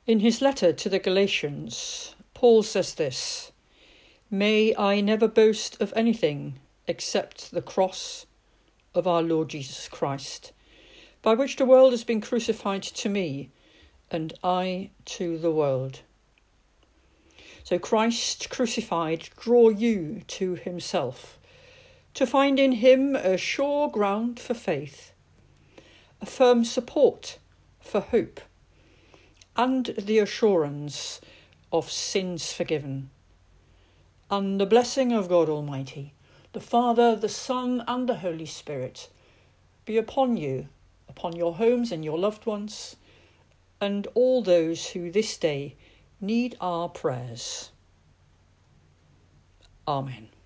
In his letter to the Galatians, Paul says this: "May I never boast of anything except the cross of our Lord Jesus Christ, by which the world has been crucified to me, and I to the world." So Christ crucified draw you to himself, to find in him a sure ground for faith, a firm support for hope, and the assurance of sins forgiven. And the blessing of God Almighty, the Father, the Son, and the Holy Spirit be upon you, upon your homes and your loved ones, and all those who this day need our prayers. Amen.